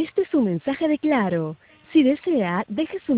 Este es un mensaje de Claro. Si desea, deje su